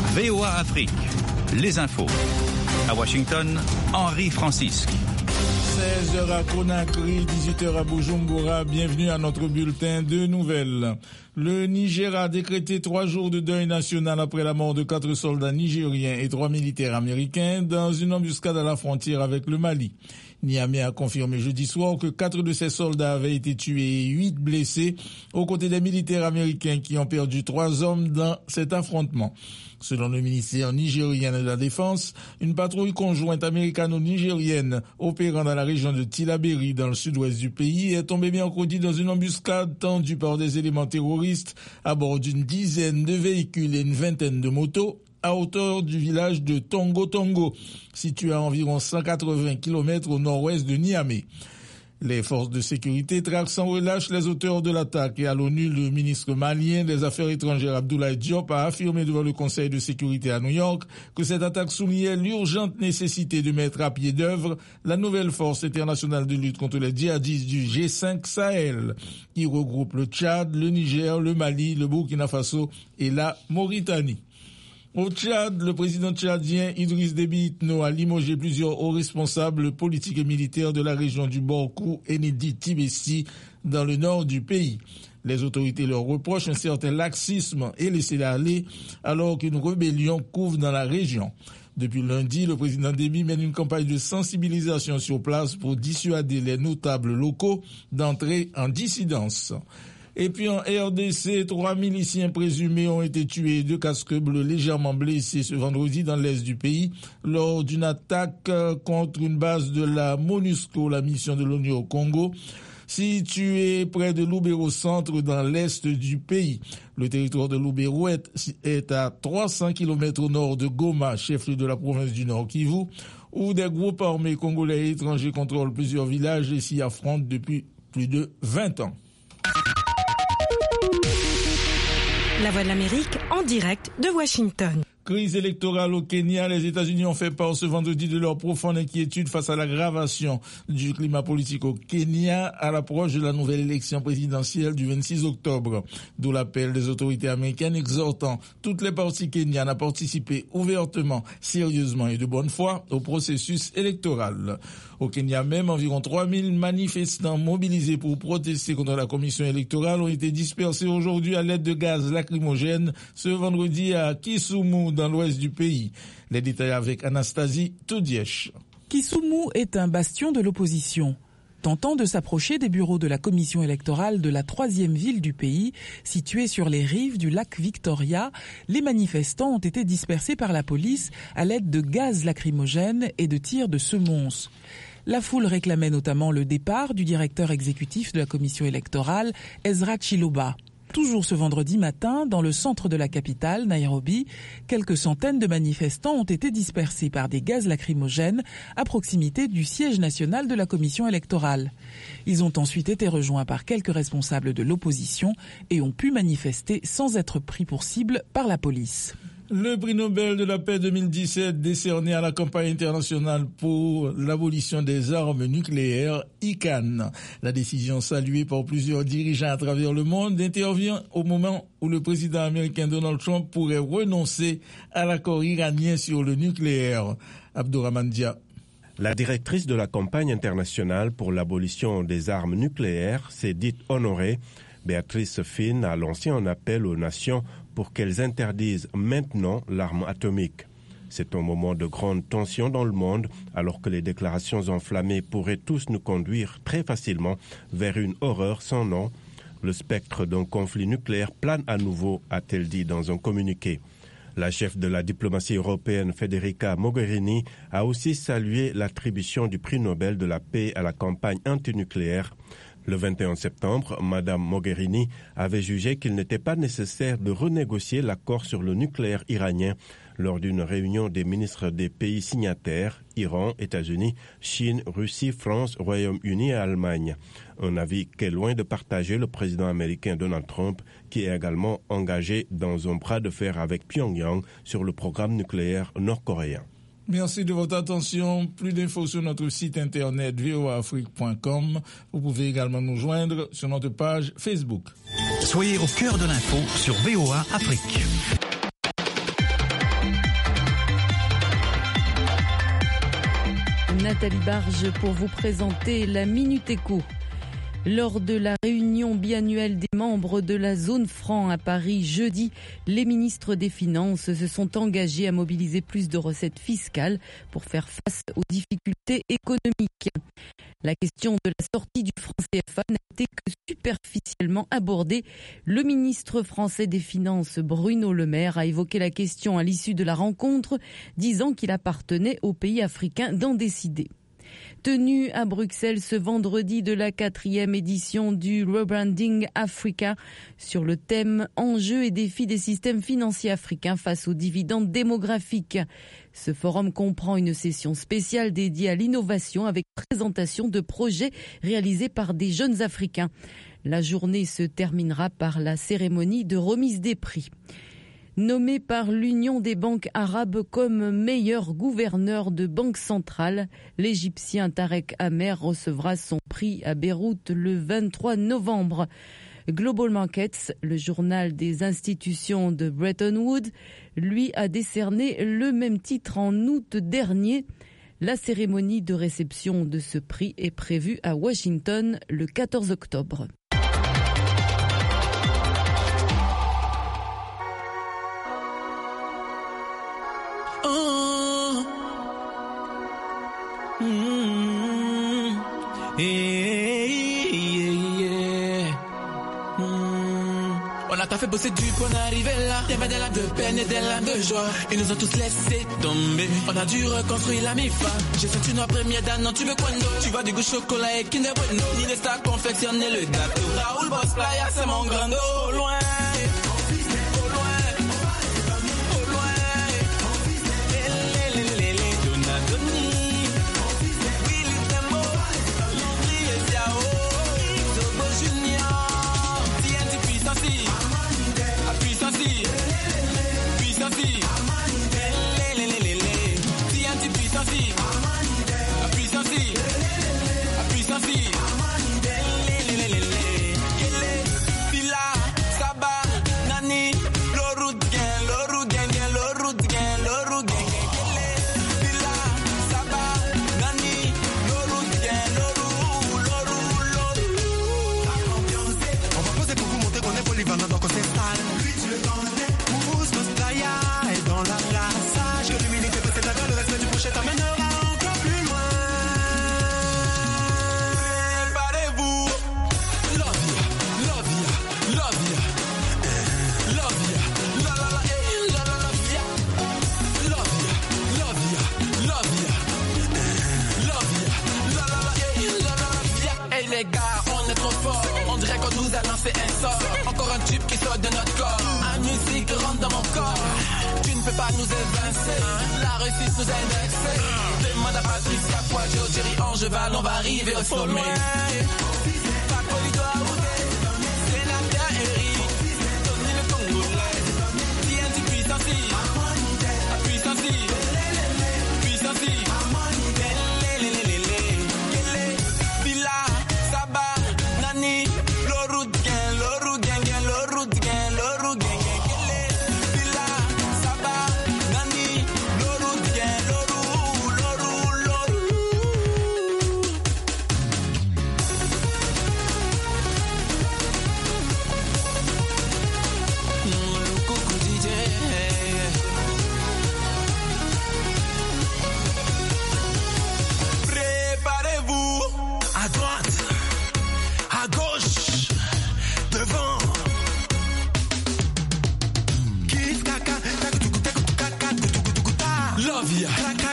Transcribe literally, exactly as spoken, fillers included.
V O A Afrique, les infos. À Washington, Henri Francisque. seize heures à Conakry, dix-huit heures à Bujumbura. Bienvenue à notre bulletin de nouvelles. Le Niger a décrété trois jours de deuil national après la mort de quatre soldats nigériens et trois militaires américains dans une embuscade à la frontière avec le Mali. Niamey a confirmé jeudi soir que quatre de ces soldats avaient été tués et huit blessés aux côtés des militaires américains qui ont perdu trois hommes dans cet affrontement. Selon le ministère nigérien de la Défense, une patrouille conjointe américano-nigérienne opérant dans la région de Tillabéri dans le sud-ouest du pays est tombée mercredi dans une embuscade tendue par des éléments terroristes à bord d'une dizaine de véhicules et une vingtaine de motos à hauteur du village de Tongo Tongo, situé à environ cent quatre-vingts kilomètres au nord-ouest de Niamey. Les forces de sécurité traquent sans relâche les auteurs de l'attaque et à l'ONU, le ministre malien des Affaires étrangères Abdoulaye Diop a affirmé devant le Conseil de sécurité à New York que cette attaque soulignait l'urgente nécessité de mettre à pied d'œuvre la nouvelle force internationale de lutte contre les djihadistes du G cinq Sahel, qui regroupe le Tchad, le Niger, le Mali, le Burkina Faso et la Mauritanie. Au Tchad, le président tchadien Idriss Déby Itno a limogé plusieurs hauts responsables politiques et militaires de la région du Borkou et Nedi Tibesti dans le nord du pays. Les autorités leur reprochent un certain laxisme et laisser-aller alors qu'une rébellion couvre dans la région. Depuis lundi, le président Déby mène une campagne de sensibilisation sur place pour dissuader les notables locaux d'entrer en dissidence. Et puis en R D C, trois miliciens présumés ont été tués et deux casques bleus légèrement blessés ce vendredi dans l'est du pays lors d'une attaque contre une base de la MONUSCO, la mission de l'ONU au Congo, située près de Lubero centre dans l'est du pays. Le territoire de Lubero est, est à trois cents kilomètres au nord de Goma, chef-lieu de la province du Nord Kivu, où des groupes armés congolais et étrangers contrôlent plusieurs villages et s'y affrontent depuis plus de vingt ans. La Voix de l'Amérique en direct de Washington. Crise électorale au Kenya, les États-Unis ont fait part ce vendredi de leur profonde inquiétude face à l'aggravation du climat politique au Kenya à l'approche de la nouvelle élection présidentielle du vingt-six octobre. D'où l'appel des autorités américaines exhortant toutes les parties kenyanes à participer ouvertement, sérieusement et de bonne foi au processus électoral. Au Kenya même, environ trois mille manifestants mobilisés pour protester contre la commission électorale ont été dispersés aujourd'hui à l'aide de gaz lacrymogène ce vendredi à Kisumu, dans l'ouest du pays. Les détails avec Anastasie Todièche. Kisumu est un bastion de l'opposition. Tentant de s'approcher des bureaux de la commission électorale de la troisième ville du pays, située sur les rives du lac Victoria, les manifestants ont été dispersés par la police à l'aide de gaz lacrymogène et de tirs de semonce. La foule réclamait notamment le départ du directeur exécutif de la commission électorale, Ezra Chiloba. Toujours ce vendredi matin, dans le centre de la capitale, Nairobi, quelques centaines de manifestants ont été dispersés par des gaz lacrymogènes à proximité du siège national de la commission électorale. Ils ont ensuite été rejoints par quelques responsables de l'opposition et ont pu manifester sans être pris pour cible par la police. Le prix Nobel de la paix deux mille dix-sept décerné à la campagne internationale pour l'abolition des armes nucléaires, I C A N. La décision saluée par plusieurs dirigeants à travers le monde intervient au moment où le président américain Donald Trump pourrait renoncer à l'accord iranien sur le nucléaire. Abdourahmane Dia. La directrice de la campagne internationale pour l'abolition des armes nucléaires s'est dite honorée. Béatrice Finn a lancé un appel aux nations pour qu'elles interdisent maintenant l'arme atomique. C'est un moment de grande tension dans le monde, alors que les déclarations enflammées pourraient tous nous conduire très facilement vers une horreur sans nom. Le spectre d'un conflit nucléaire plane à nouveau, a-t-elle dit dans un communiqué. La chef de la diplomatie européenne, Federica Mogherini, a aussi salué l'attribution du prix Nobel de la paix à la campagne antinucléaire. Le vingt et un septembre, Madame Mogherini avait jugé qu'il n'était pas nécessaire de renégocier l'accord sur le nucléaire iranien lors d'une réunion des ministres des pays signataires, Iran, États-Unis, Chine, Russie, France, Royaume-Uni et Allemagne. Un avis qu'est loin de partager le président américain Donald Trump, qui est également engagé dans un bras de fer avec Pyongyang sur le programme nucléaire nord-coréen. Merci de votre attention. Plus d'infos sur notre site internet v o a afrique point com. Vous pouvez également nous joindre sur notre page Facebook. Soyez au cœur de l'info sur V O A Afrique. Nathalie Barge pour vous présenter la Minute Éco. Lors de la réunion biannuelle des membres de la zone franc à Paris jeudi, les ministres des Finances se sont engagés à mobiliser plus de recettes fiscales pour faire face aux difficultés économiques. La question de la sortie du franc C F A n'a été que superficiellement abordée. Le ministre français des Finances, Bruno Le Maire, a évoqué la question à l'issue de la rencontre, disant qu'il appartenait aux pays africains d'en décider. Tenue à Bruxelles ce vendredi de la quatrième édition du Rebranding Africa sur le thème Enjeux et défis des systèmes financiers africains face aux dividendes démographiques. Ce forum comprend une session spéciale dédiée à l'innovation avec présentation de projets réalisés par des jeunes Africains. La journée se terminera par la cérémonie de remise des prix. Nommé par l'Union des banques arabes comme meilleur gouverneur de banque centrale, l'Égyptien Tarek Amer recevra son prix à Beyrouth le vingt-trois novembre. Global Markets, le journal des institutions de Bretton Woods, lui a décerné le même titre en août dernier. La cérémonie de réception de ce prix est prévue à Washington le quatorze octobre. Oh. Mm-hmm. Yeah, yeah, yeah. Mm. On a tant fait bosser du pour en arriver là. Y'avait des lames de peine et des lames de joie. Ils nous ont tous laissé tomber. On a dû reconstruire la MIFA. J'ai senti nos premiers dames, non tu veux quoi? Tu vois du goût chocolat et Kinder Bueno. Ni les stars confectionner le gâteau. Raoul Boss Playa, c'est mon grand dos. Au loin. Encore un tube qui sort de notre corps. La musique rentre dans mon corps. Tu ne peux pas nous évincer. La réussite nous a indexés. Demande à Patricia Poigeau, Jerry Angeval, on va arriver au sommet. Sénateur Eric, Tony le Congolais, T N T puissance, la puissance, puissance, Villa, Saba, Nani. Love ya.